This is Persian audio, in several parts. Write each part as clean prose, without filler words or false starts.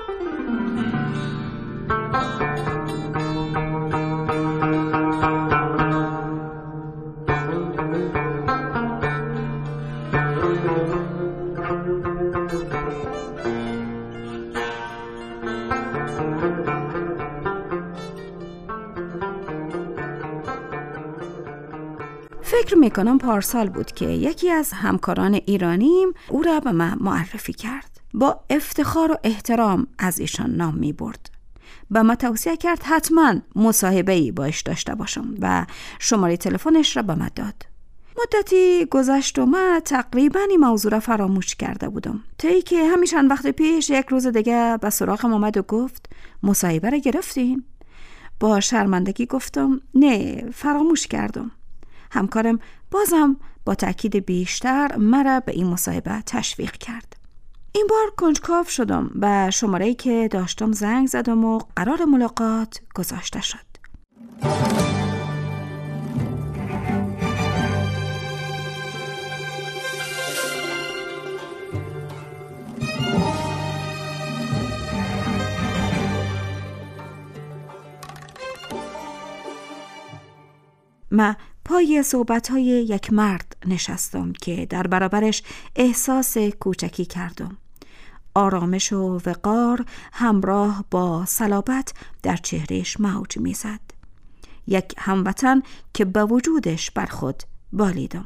فکر میکنم پارسال بود که یکی از همکاران ایرانیم او را به من معرفی کرد. با افتخار و احترام از ایشان نام میبرد. به من توصیه کرد حتما مصاحبه‌ای باش داشته باشم و شماره تلفنش را به من داد. مدتی گذشت و من تقریبا این موضوع را فراموش کرده بودم، تا اینکه همین چند وقت پیش یک روز دیگه به سراغم آمد و گفت مصاحبه را گرفتین؟ با شرمندگی گفتم نه، فراموش کردم. همکارم بازم با تأکید بیشتر مرا به این مصاحبه تشویق کرد. این بار کنجکاو شدم و شماره‌ای که داشتم زنگ زدم و قرار ملاقات گذاشته شد. من پای صحبت‌های یک مرد نشستم که در برابرش احساس کوچکی کردم. آرامش و وقار همراه با صلابت در چهرهش موج می‌زد. یک هموطن که به وجودش بر خود بالیدم.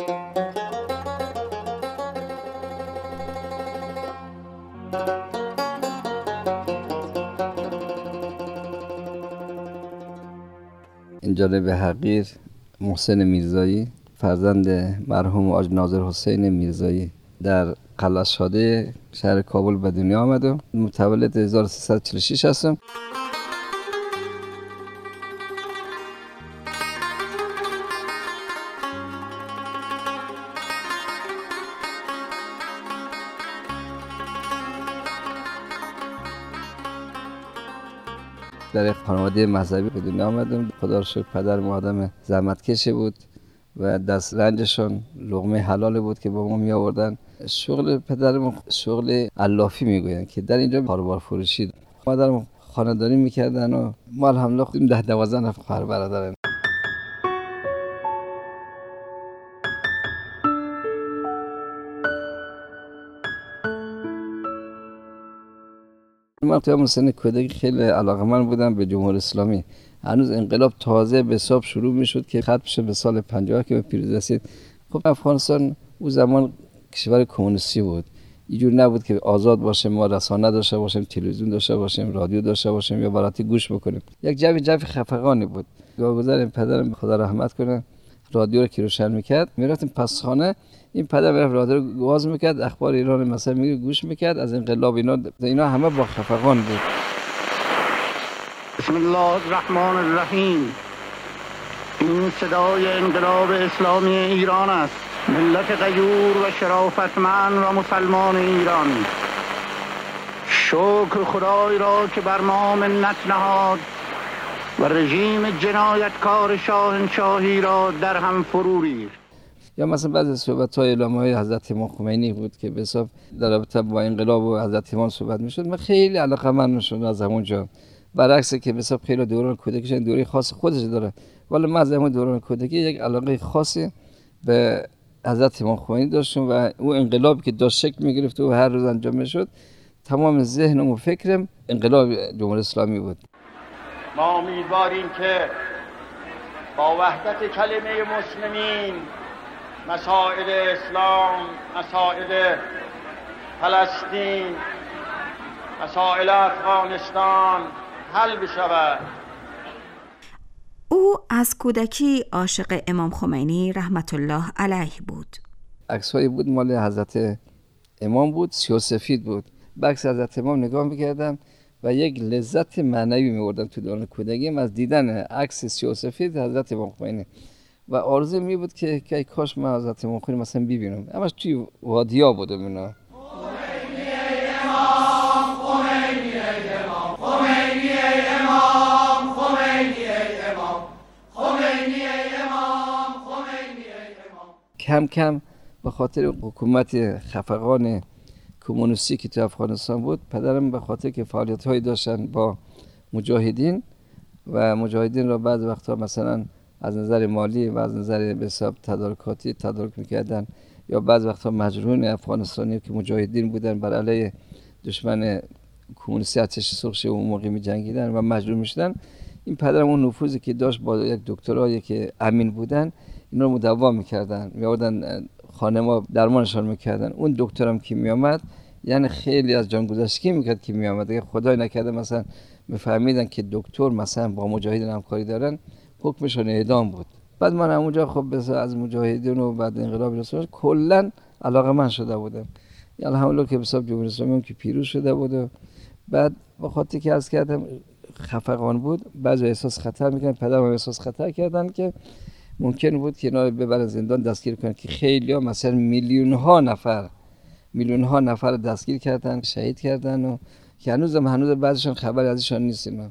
این جانب حقیر محسن میرزایی، فرزند مرحوم حاج ناظر حسین میرزایی، در قلعه شاده شهر کابل به دنیا آمدم. متولد 1346 هستم. در خانواده مذهبی به دنیا آمدم. خدا رو شکر پدرم آدم زحمتکش بود و دست رنجشون لقمه حلال بود که با ما می آوردن. شغل پدرم شغل علافی میگوین که در اینجا کاروبار فروشی. مادرم خانه‌داری میکردن و ما الحمدلله 10-12 نفر خواهر برادرم. من تو سن کودکی خیلی علاقه‌مند بودم به جمهوری اسلامی. هنوز انقلاب تازه به حساب شروع میشد که ختم بشه به سال 50 که به پیروزی رسید. خب افغانستان اون زمان کشور کمونیستی بود. اینجور نبود که آزاد باشه، ما رسانه داشته باشیم، تلویزیون داشته باشیم، رادیو داشته باشیم یا براتی گوش بکنیم. یک جو خفقانی بود. گذر پدرم خدا رحمت کنه رادیو رو که روشن میکرد، میرفتیم پس خانه، این پدر میرفت رادیو رو باز میکرد، اخبار ایران مثلا میگه گوش میکرد، از انقلاب اینا همه با خفقان بود. بسم الله الرحمن الرحیم. این صدای انقلاب اسلامی ایران است. ملت غیور و شرافتمند و مسلمان ایران، شکر خدای را که بر ما منت نهاد و رژیم جنایتکار شاهنشاهی را در هم فرو ریخت. یا مثلا بعضی صحبت‌های علمای حضرت امام خمینی بود که به حساب در رابطه با انقلاب و حضرت امام صحبت می‌شد. من خیلی علاقه‌مند شدم از همونجا. برعکس که به حساب خیلی دوران کودکیش دوره خاص خودش داره، ولی من از همون دوران کودکی یک علاقه خاصی به حضرت امام خمینی داشتم و اون انقلابی که داشت شکل می‌گرفت و هر روز انجام می‌شد، تمام ذهنم و فکرم انقلاب جمهوری اسلامی بود. ما امیدواریم که با وحدت کلمه مسلمین مسائل اسلام، مسائل فلسطین، مسائل افغانستان حل بشود. او از کودکی عاشق امام خمینی رحمت الله علیه بود. عکس‌هایی بود مال حضرت امام بود، سیاه‌سفید بود. به عکس حضرت امام نگاه می‌کردم و یک لذت معنوی می‌بردم تو دوران کودکیم از دیدن عکس سیاه‌سفید حضرت امام خمینی و آرزو می بود که کاش من حضرت امام خمینی مثلا ببینم. همش توی وادی‌ها بودم اینا. کم کم به خاطر حکومت خفقان کمونیستی که تو افغانستان بود، پدرم به خاطر که فعالیت‌هایی داشتن با مجاهدین و مجاهدین را بعض وقتا مثلا از نظر مالی و از نظر به حساب تدارکاتی تدارک می‌کردن، یا بعض وقتا مجروحین افغانستانی که مجاهدین بودن بر علیه دشمن کمونیستی ارتش سرخ اون موقع می‌جنگیدن و مجروح می‌شدن. این پدرم اون نفوذی که داشت با یک دکترایی که امین بودن اینا رو مداوا می‌کردن، می‌آوردن خانه ما درمانشان می‌کردن. اون دکترم که می‌آمد یعنی خیلی از جانگذشتگی می‌کرد که می‌آمد. اگه خدای نکرده مثلا می‌فهمیدن که دکتر مثلا با مجاهدین همکاری دارن، حکمشون اعدام بود. بعد من اونجا خب از مجاهدین و بعد انقلاب اسلامی کلا علاقه‌مند شده بودم. الحمدلله که حساب جمهوری اسلامی که پیروز شده بود و بعد با خاطر که عرض کردم خفقان بود، بعضی احساس خطر می‌کردن، پدرم احساس خطر کردن که ممکن بود که اینا ببرن زندان دستگیر کنن، که خیلی‌ها مثلا میلیون‌ها نفر دستگیر کردن، شهید کردن و که هنوز بعضیشون خبری ازشون نیست. اینا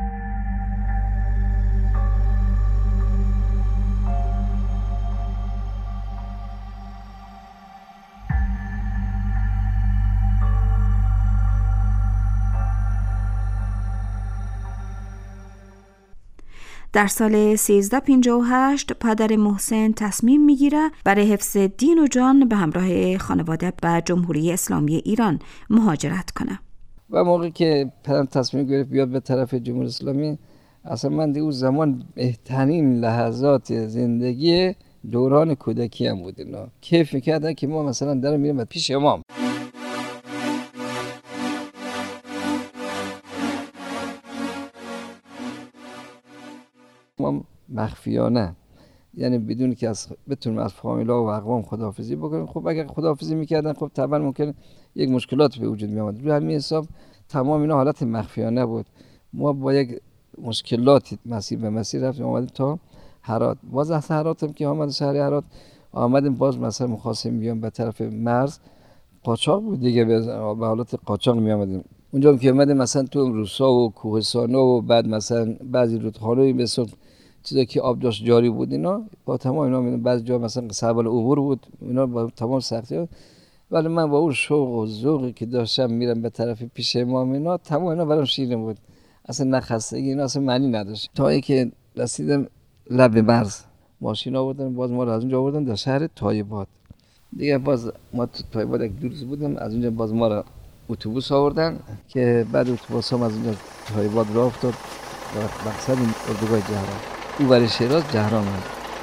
در سال 1358 پدر محسن تصمیم میگیره برای حفظ دین و جان به همراه خانواده به جمهوری اسلامی ایران مهاجرت کنه. و موقعی که پدرم تصمیم گرفت بیاد به طرف جمهوری اسلامی، اصلا من دیگه اون زمان بهترین لحظات زندگی دوران کودکی هم بود. اینا کیف میکردن که ما مثلا در میریم پیش امام، ما مخفیانه، یعنی بدون که بتونیم از فامیلا و اقوام خداحافظی بکنیم. خب اگر خداحافظی میکردن خب طبعا ممکن یک مشکلات به وجود میامد. روی همین حساب تمام اینا حالت مخفیانه بود. ما با یک مشکلاتی مسیر به مسیر رفتیم، آمدیم تا هرات. باز از هرات هم که آمد شهر هرات آمدیم، باز مثلا مخواستیم بیام به طرف مرز، قاچاق بود دیگه، به حالت قاچاق میامدیم. اونجا هم که اومدیم مثلا تو روسا و کوهستانا و بعد مثلا بعضی رودخانه‌ای مثل چیزی که آب داشت جاری بود، اینا با تمام اینا بعضی جا مثلا سبل عبور بود، اینا با تمام سختی‌ها. ولی من با اون شوق و ذوقی که داشتم میرم به طرف پیش امام، اینا تمام اینا برام شیرین بود، اصلا نه خستگی اینا اصلا معنی نداشت. تا اینکه رسیدم لب مرز، ماشین آوردن، باز ما رو از اونجا آوردن در شهر تایبات دیگه. باز ما تو تایبات یک دو روز بودیم، از اونجا باز ما رو اتوبوس آوردن که بعد اتوبوس هم از اونجا تایبات راه افتاد و مقصد اردوگاه جهرم، او برای شیراز جهرم هم.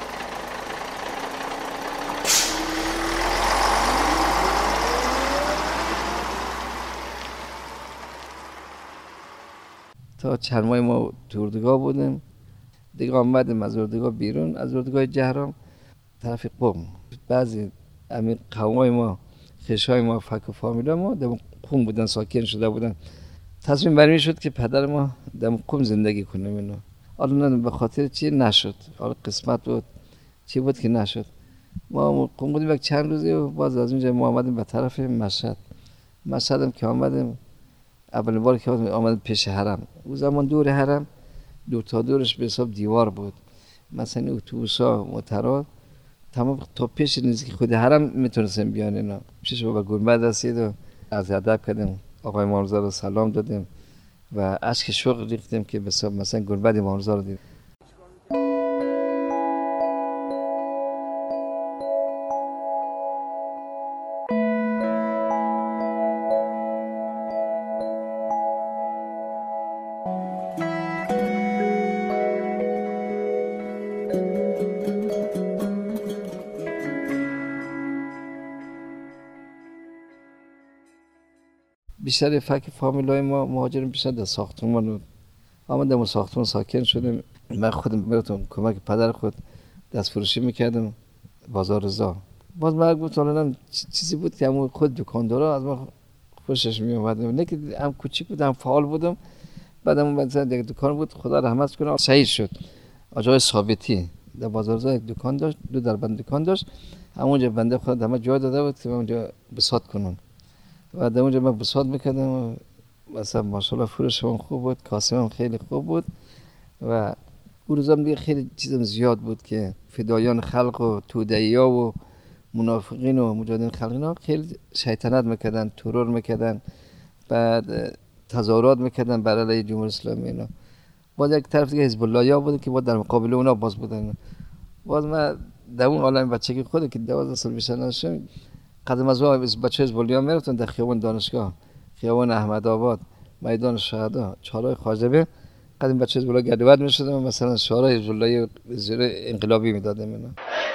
تا چند ماه ما تو اردوگاه بودیم دیگه، آمدیم از اردوگاه بیرون، از اردوگاه جهرم طرف قم. بعضی همین قومای ما، خشای ما، فک و فامیلا ما در قم بودن، ساکن شده بودن. تصمیم برمی شد که پدر ما در قم زندگی کنیم. اینو حالا نه به خاطر چی نشد، حالا قسمت بود چی بود که نشد. ما قم بودیم یک چند روزی و باز از اونجا ما آمدیم به طرف مشهد. مشهد هم که آمدیم، اولین بار که آمدیم پیش حرم. اون زمان دور حرم دور تا دورش به حساب دیوار بود، مثلا اتوبوسا موترا تمام تا پیش نزدیک خود حرم میتونستیم بیان. اینا پیش با گنبد رسید و از ادب کردیم، آقای امام رضا رو سلام دادیم و اشک شوق ریختیم که به حساب مثلا گنبد امام رضا رو دیدیم. بیشتر فک فامیلای ما مهاجرین بیشتر در ساختمان آمدیم و ساختمان ساکن شدیم. من خودم براتون کمک پدر خود دست فروشی میکردم بازار رضا. باز مرگ بود، حالا چیزی بود که همون خود دکاندارا از ما خوشش میومد، نه که هم کوچیک بودم فعال بودم. بعدم مثلا یک دکان بود، خدا رحمت کنه، شهید شد، آقای ثابتی در بازار رضا یک دکان داشت، دو دربند دکان داشت. همونجا بنده خدا همه جای داده بود که من اونجا بساط کنم و در اونجا من بساط میکردم و مثلا ماشاءالله فروشم خوب بود، کاسبم خیلی خوب بود و اون روزم دیگه خیلی چیزم زیاد بود که فدایان خلق و توده‌ای‌ها و منافقین و مجاهدین خلقینا خیلی شیطنت میکردن، ترور میکردن، بعد تظاهرات میکردن بر علیه جمهوری اسلامی اینا. باز یک طرف دیگه حزب الله یا بود که باز در مقابل اونا باز بودن. باز من در اون عالم بچگی خود که 12 سال بیشتر نداشتم، قدم از راه بچه حزب الله میرفتن در خیابان دانشگاه، خیابان احمدآباد، میدان شهدا، چهارراه خواجه، قدیم بچه حزب الله گردوبر میشدم مثلا شعار حزب الله زیر انقلابی میدادم اینا.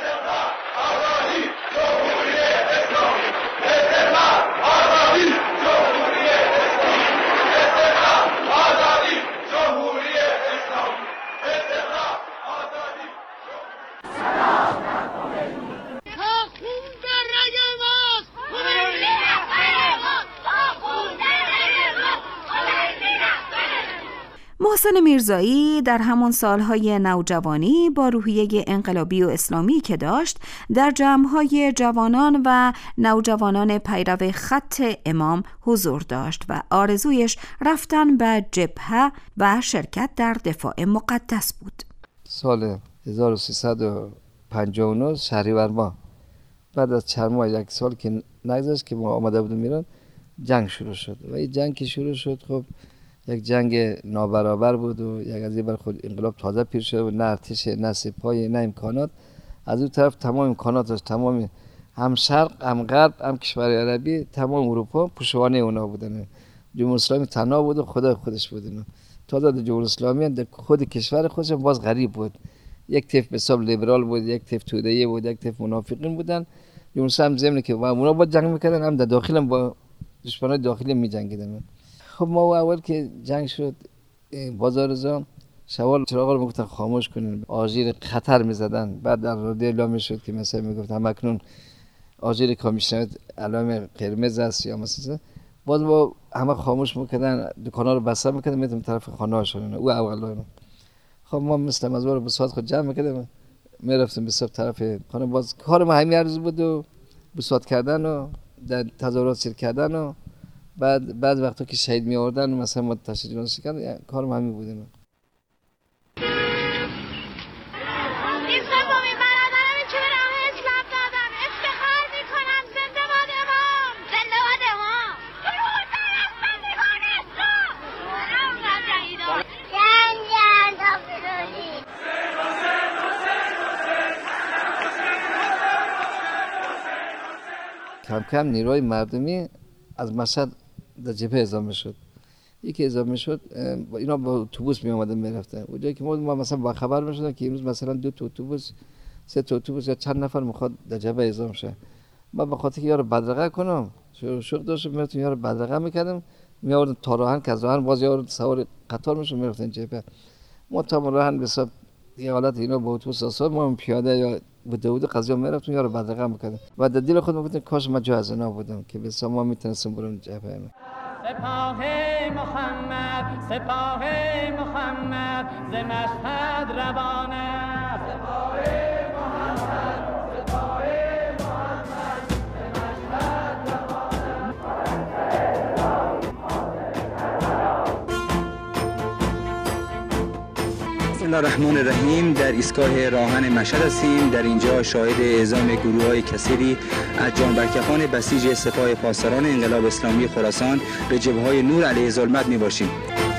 محسن میرزایی در همان سالهای نوجوانی با روحیه انقلابی و اسلامی که داشت در جمع‌های جوانان و نوجوانان پیرو خط امام حضور داشت و آرزویش رفتن به جبهه و شرکت در دفاع مقدس بود. سال 1359 شهریور ماه بعد از چند ماه، یک سال که نگذشت که ما آمده بودیم ایران، جنگ شروع شد و این جنگ که شروع شد خب یک جنگ نابرابر بود و یک از این بر خود انقلاب تازه پیر شده و نه ارتش نه سپاه نه امکانات. از اون طرف تمام امکاناتش، تمام هم شرق هم غرب هم کشور عربی، تمام اروپا پشتوانه اونا بودن. جمهوری اسلامی تنها بود و خدای خودش بود اینا. تازه جمهوری اسلامی در خود کشور خودش باز غریب بود. یک طیف به حساب لیبرال بود، یک طیف توده‌ای بود، یک طیف منافقین بودن. جمهوری اسلامی ضمن که اونا با جنگ میکردن، هم در داخل هم با دشمنان داخلی میجنگیدن. خب ما اول که جنگ شد بازار رضا شوال چراغا رو میگفتن خاموش کنین، آژیر خطر میزدن. بعد در رادیو اعلام میشد که مثلا میگفت همکنون آژیر که میشنوید علائم قرمز است یا مثلا، باز با همه خاموش میکردن، دکانا رو بسته میکردن، میتونم طرف خانه هاشون. او اولا خب ما مثل مزوار بساط خود جمع میکردیم، میرفتیم به سب طرف خانه. باز کار ما همین عرض بود و بساط کردن و در تظاهرات شرکت کردن و بعد وقتا که شهید می آوردن مثلا ما تشریح جنازه کردن، کار ما همین بودیم. کم کم نیروی مردمی از مشهد در جبهه اعزام شد. یکی اعزام شد، اینا با اتوبوس می اومدن میرفتن. اونجایی که ما مثلا با خبر میشدن که امروز مثلا 2 تا اتوبوس 3 تا اتوبوس یا چند نفر میخواد در جبهه اعزام شه. ما به خاطر که یارو بدرقه کنم شوق داشتم، میرفتم یارو بدرقه میکردم، می آوردن تا راهن که از راهن باز یارو سوار قطار میشد میرفتن جبهه. ما تا راهن به حساب یه حالت اینا با اتوبوس اصلا ما پیاده یا بود قضیه میرفتم یارو بدرقه میکردم و در دل خود میگفتم کاش ما جا از اینا بودم که به ما میتونستم برم جبهه. سپاه محمد سپاه محمد ز مشهد روانه، سپاه محمد سپاه محمد ز مشهد روانه. بسم الله الرحمن الرحیم. در ایستگاه راهن مشهد هستیم. در اینجا شاهد اعزام گروه‌های کثیری از جانبرکفان بسیج سپاه پاسداران انقلاب اسلامی خراسان به جبهه‌های نور علیه ظلمت می‌باشیم.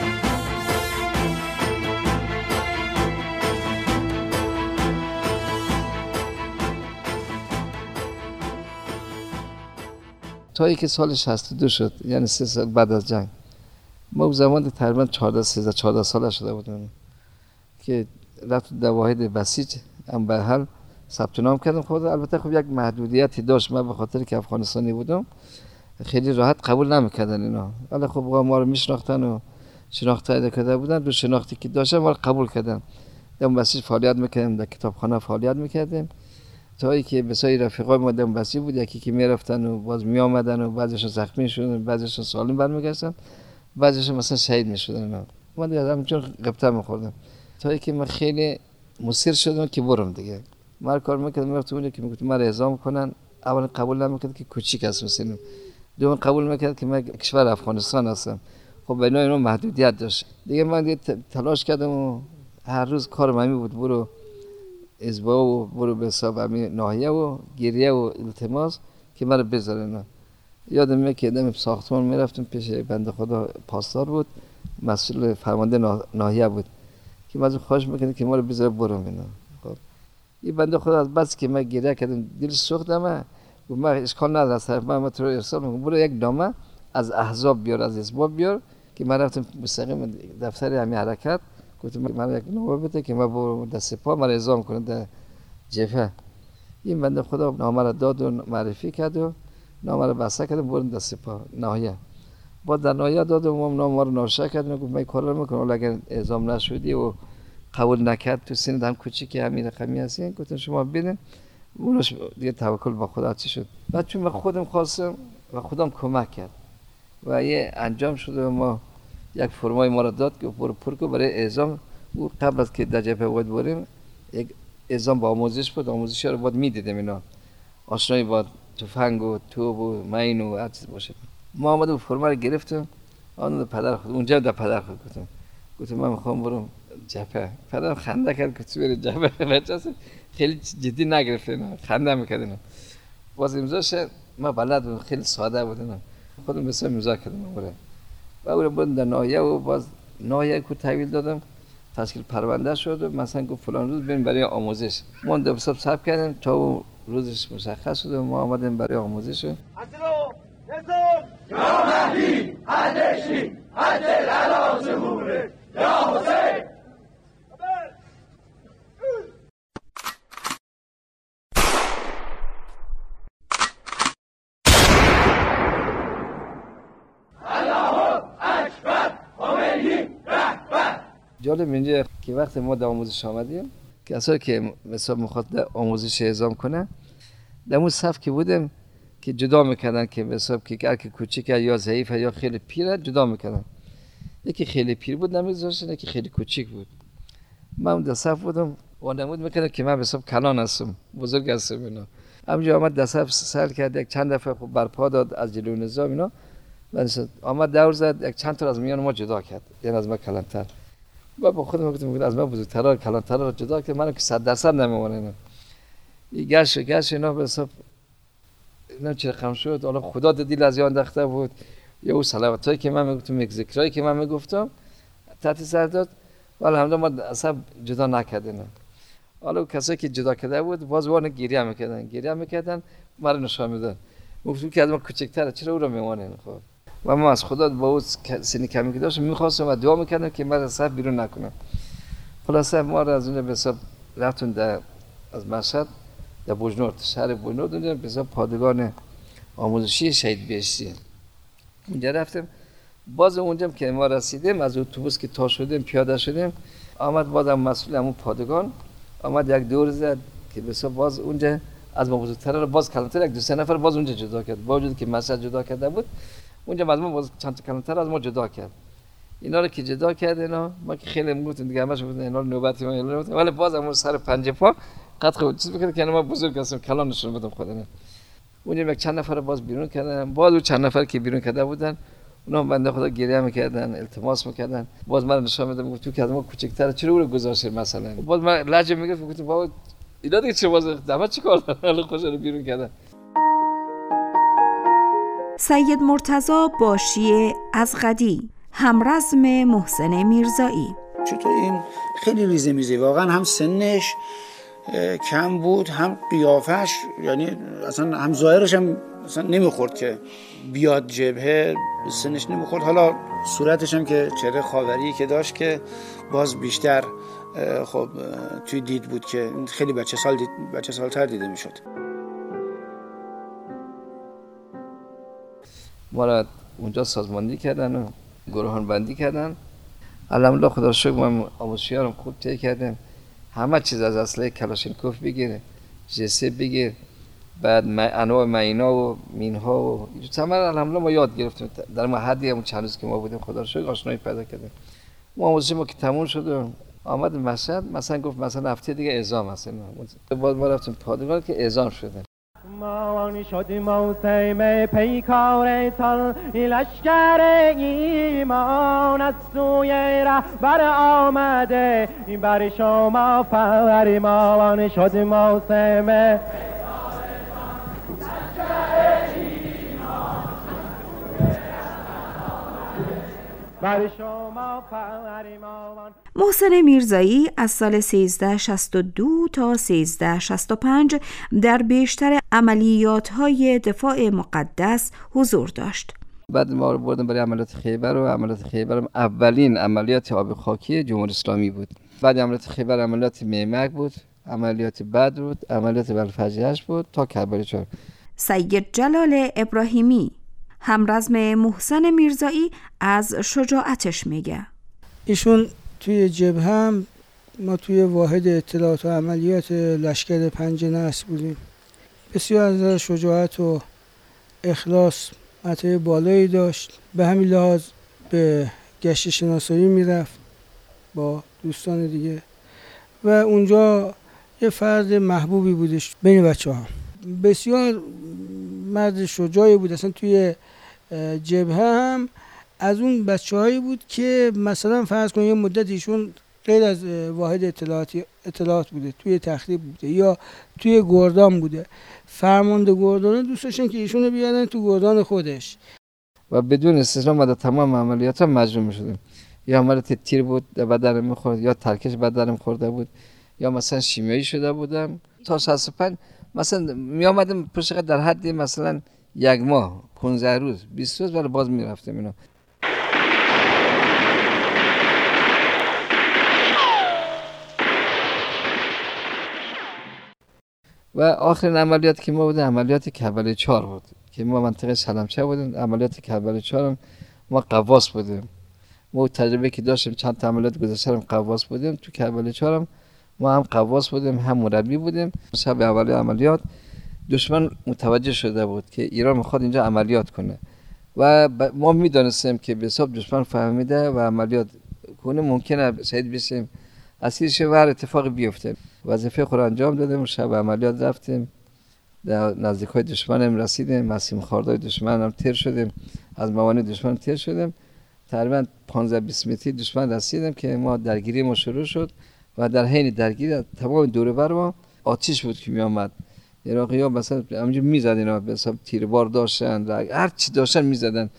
تا که سال 62 شد، یعنی 3 سال بعد از جنگ، ما اون زمان تقریبا 14 ساله شده بودیم که رفت در واحد بسیج هم به حال ثبت نام کردم. خود البته خب یک محدودیتی داشت، من به خاطر که افغانستانی بودم خیلی راحت قبول نمی‌کردن اینا، ولی خب ما رو میشناختن و شناخته کرده بودن، رو شناختی که داشتن ما رو قبول کردن. در بسیج فعالیت می‌کردیم، در کتابخانه فعالیت می‌کردیم، تا اینکه بسیاری رفیقای ما در بسیج بود، یکی که میرفتن و باز میآمدن و بعضیشون زخمی شدن، بعضیشون سالم برمیگشتن، بعضیشون مثلا شهید میشدن. من دیگه همینجور غبطه می‌خوردم تا اینکه من خیلی مصر شدم که برم دیگه. من کار میکردم، میرفتم اونجا که میگفتم من اعزام کنن، اول قبول نمیکرد که کوچیک هستم سنم، دوم قبول میکرد که من کشور افغانستان هستم. خب بنا اینا محدودیت داشت دیگه. من دیگه تلاش کردم و هر روز کارم همین بود، برو ازبا و برو به حساب همین ناحیه و گریه و التماس که من رو بذارن. یادم میاد که دم ساختمان میرفتم پیش بنده خدا پاسدار بود، مسئول فرمانده ناحیه بود که من خواهش میکنه که ما رو بذاره برم اینا. خب این بنده خدا از بس که من گریه کردم دلش سوخت، من اشکال نداره از طرف من تو رو ارسال میکنم، برو یک نامه از احزاب بیار، از اسباب بیار. که من رفتم مستقیم دفتر همین حرکت، گفتم من یک نامه بده که من برم دست سپاه من اعزام کنه در جبهه. این بنده خدا نامه را داد و معرفی کرد و نامه را بسته کردم برم دست سپاه ناحیه. بعد در ناحیه دادم و نامه رو ناشر کردم، گفت من کار رو میکنم، اگر اعزام نشدی و قبول نکرد تو سن هم کوچیکی همین رقمی هستین، گفتم شما بدین. اونش دیگه توکل با خدا چی شد. بعد چون من خودم خواستم و خودم کمک کرد و یه انجام شد و ما یک فرمای ما را داد که برو پر کن برای اعزام. او قبل از که در جبهه باید بریم یک اعزام با آموزش بود، آموزشی رو باید میدیدیم اینا، آشنایی با تفنگ و توپ و مین و هر چیز باشه. ما آمدیم فرما رو گرفتم، آن پدر خود اونجا در پدر خود گفتم من میخوام برم جبهه. پدرم خنده کرد که تو بری جبهه. بچه‌ست خیلی جدی نگرفت اینا، خنده میکرد اینا. باز امضاش ما بلد بودم، خیلی ساده بود اینا، خودم مثلا امضا کردم برای و اون بود در ناحیه و باز ناحیه کو تحویل دادم، تشکیل پرونده شد و مثلا گفت فلان روز بریم برای آموزش. ما در حساب ثبت کردیم تا روزش مشخص شد و ما آمدیم برای آموزش. یا مهدی عدشی عدل علی ظهوره یا حسین. جالب اینجا که وقتی ما در آموزش آمدیم کسایی که مثلا میخواد آموزش اعزام کنه در اون صف که بودیم که جدا میکردن که مثلا که اگر که کوچیکه یا ضعیفه یا خیلی پیره جدا میکردن. یکی خیلی پیر بود نمیذاشتن، یکی خیلی کوچیک بود. من اون در صف بودم و نمود میکردم که من مثلا کلان هستم، بزرگ هستم اینا. همینجا آمد در صف سر کرد، یک چند دفعه خب برپا داد از جلوی نظام اینا. بعد آمد دور زد، یک چند تا از میان ما جدا کرد، یعنی از ما کلانتر. با خودم گفتم از من بزرگترا کلانترا رو جدا کرد، منو که 100% نمیمونه اینا. این گشت اینا به حساب اینا چه رقم شد. حالا خدا دل از یاد انداخته بود یا اون صلواتایی که من میگفتم، یک ذکرایی که من میگفتم تحت سر داد و الحمدلله ما اصلا جدا نکردیم. حالا کسایی که جدا کرده بود باز وان گریه میکردن مرا نشون میدادن، گفتم که از ما کوچکتره چرا او رو میمونه. خب و ما از خدا با اون سنی کمی که داشت میخواستم و دعا میکردم که من از صف بیرون نکنم. خلاصه ما را از اونجا به حساب رفتیم از مشهد در بوجنورد، شهر بوجنورد، اونجا به حساب پادگان آموزشی شهید بهشتی. اونجا رفتیم. باز اونجا که ما رسیدیم از اتوبوس که تا شدیم پیاده شدیم، آمد بازم مسئول همون پادگان آمد یک دور زد که به حساب باز اونجا از ما بزرگتره رو باز کلانتر یک دو سه نفر باز اونجا جدا کرد. با وجودی که مشهد جدا کرده بود اونجا از ما باز چند تا کلانتر از ما جدا کرد. اینا رو که جدا کرد اینا ما که خیلی میگفتیم دیگه همش میگفتن اینا نوبتی ما اینا، ولی باز همون سر پنجه پا قد خود چیز بکنه که ما بزرگ هستیم کلان نشون بدم خودم. اونجا یک چند نفر باز بیرون کردن. باز اون چند نفر که بیرون کرده بودن اونا بنده خدا گریه میکردن، التماس میکردن. باز من نشون میدم گفتم که از ما کوچکتره چرا اون رو گذاشتید مثلا. باز من لهجه میگفتم گفتم بابا اینا دیگه چه باز دما چیکار دارن خوشا رو بیرون کردن. سید مرتضی باشی از غدی، همرزم محسن میرزایی. چطور این خیلی ریزه میزه، واقعا هم سنش کم بود هم قیافش، یعنی اصلا هم ظاهرش هم اصلا نمیخورد که بیاد جبهه، سنش نمیخورد. حالا صورتش هم که چهره خاوری که داشت که باز بیشتر خب توی دید بود که خیلی بچه سالتر دیده میشد. ما را اونجا سازماندهی کردن و گروهان بندی کردن. الحمدلله خدا رو شکر ما آموزشی‌ها رو خوب طی کردیم. همه چیز از اسلحه کلاشینکوف بگیر، جسه بگیر، بعد انواع معینا و مینها و تمام الحمدلله ما یاد گرفتیم. در حدی هم چند روز که ما بودیم خدا رو شکر آشنایی پیدا کردیم. ما آموزش ما که تموم شد و آمد مشهد، مثلا گفت مثلا هفته دیگه اعزام هست. بعد ما رفتیم پادگان که اعزام شدیم. ما شدیم موسم پیکارتان لشکر ایمان جان از سوی رهبر آمده، بر شما فرمان شد موسم محسن میرزایی از سال 1362 تا 1365 در بیشتر عملیات‌های دفاع مقدس حضور داشت. بعد ما رو بردن برای عملیات خیبر و عملیات خیبر اولین عملیات آب خاکی جمهوری اسلامی بود. بعد عملیات خیبر عملیات میمک بود، عملیات بدر بود، عملیات بلفجر بود تا کربلا 4. سید جلال ابراهیمی همرزم محسن میرزایی از شجاعتش میگه. ایشون توی جبهه هم ما توی واحد اطلاعات و عملیات لشکر 5 نسل بودیم. بسیار از شجاعت و اخلاص مطلع بالایی داشت. به همین لحاظ به گشت شناسایی میرفت با دوستان دیگه و اونجا یه فرد محبوبی بودش بین بچه ها. بسیار مرد شجاعی بود. اصلا توی جبهه هم از اون بچه‌هایی بود که مثلا فرض کنید یه مدت ایشون غیر از واحد اطلاعات بوده، توی تخریب بوده یا توی گردان بوده. فرمانده گردان دوست داشتن که ایشون رو بیارن تو گردان خودش و بدون استثنا ما در تمام عملیات مجروح می‌شدیم. یا عملیات تیر بود بدنم می‌خورد، یا ترکش بدنم خورده بود، یا مثلا شیمیایی شده بودم. تا 65 مثلا می آمدم پشت در حد مثلا 1 ماه 15 روز 20 روز ولی باز میرفتم اینا. و آخرین عملیات که ما بودیم عملیات کربلا 4 بود که ما منطقه سلمچه بودیم. عملیات کربلا 4 ما قواس بودیم. ما تجربه که داشتیم چند تا عملیات گذشته قواس بودیم. تو کربلا 4 ما هم قواس بودیم هم مربی بودیم. شب اول عملیات دشمن متوجه شده بود که ایران میخواد اینجا عملیات کنه و ما میدونستیم که به حساب دشمن فهمیده و عملیات کنه ممکنه شهید بشیم، اسیر شه و هر اتفاقی بیفته. وظیفه خود انجام دادیم. شب عملیات رفتیم در نزدیکای دشمن رسیدیم، مسیم خاردای دشمن هم تیر شدیم، از موانع دشمن تیر شدیم. تقریبا 15-20 متری دشمن رسیدیم که ما درگیری ما شروع شد و در حین درگیری تمام دور و بر ما آتش بود که می آمد. عراقی‌ها مثلا همینجوری می‌زدن، به حساب تیربار داشتن، هر چی داشتن می‌زدن.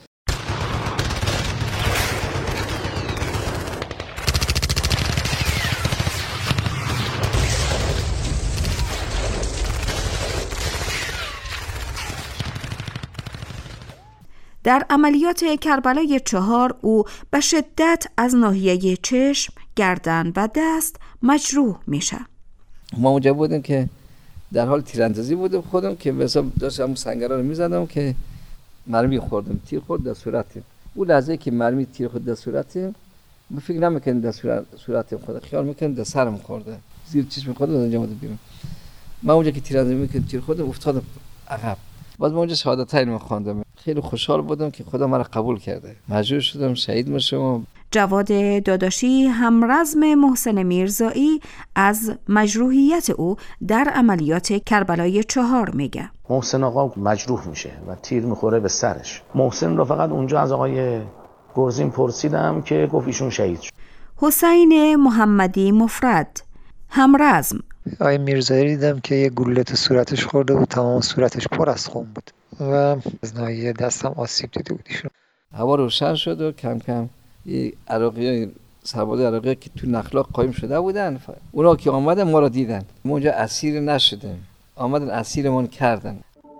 در عملیات کربلای 4 او به شدت از ناحیه چشم، گردن و دست مجروح میشه. ما اونجا بودیم که در حال تیراندازی بودم خودم که به حساب داشتم سنگرها رو میزدم که مرمی خوردم، تیر خورد در صورتم. اون لحظه که مرمی تیر خورد در صورتم من فکر نمیکنم در صورتم خورده، خیال میکنم در سرم خورده، زیر چشم خورده و اونجا اومد بیرون. من اونجا که تیراندازی میکردم تیر خوردم افتادم عقب. بعد من اونجا شهادتین خواندم. خیلی خوشحال بودم که خدا مرا قبول کرده. مجبور شدم شهید بشم. جواد داداشی همرزم محسن میرزایی از مجروحیت او در عملیات کربلای 4 میگه. محسن آقا مجروح میشه و تیر میخوره به سرش. محسن رو فقط اونجا از آقای گرزین پرسیدم که گفت ایشون شهید شد. حسین محمدی مفرد همرزم. آقای میرزایی دیدم که یه گلوله تو صورتش خورده بود، تمام صورتش پر از خون بود و از ناحیه دستم آسیب دیده بود ایشون. هوا روشن شد و کم کم عراقی سرباز عراقی که تو نخلاق قایم شده بودن، اونا که آمدن ما را دیدن. ما اونجا اسیر نشدیم، آمدن اسیرمون کردن.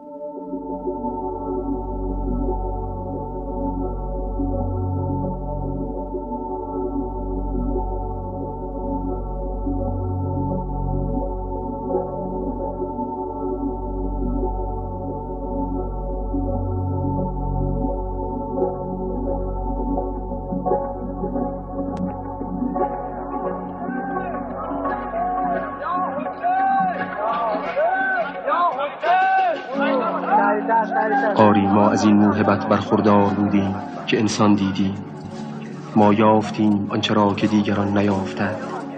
آری ما از این موهبت برخوردار بودیم که انسان دیدیم، ما یافتیم آنچه را که دیگران نیافتند.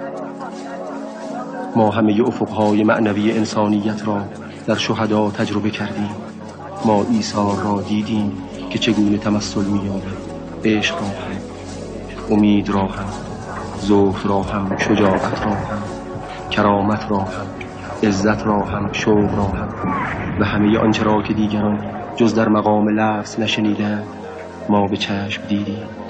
ما همه افقهای معنوی انسانیت را در شهدا تجربه کردیم. ما عیسی را دیدیم که چگونه تمثل می‌یابد، عشق را هم. امید را هم، زهد را هم، شجاعت را هم، کرامت را هم، عزت را هم، شوق را هم و همه آنچه را که دیگران جز در مقام لفظ نشنیدند ما به چشم دیدیم.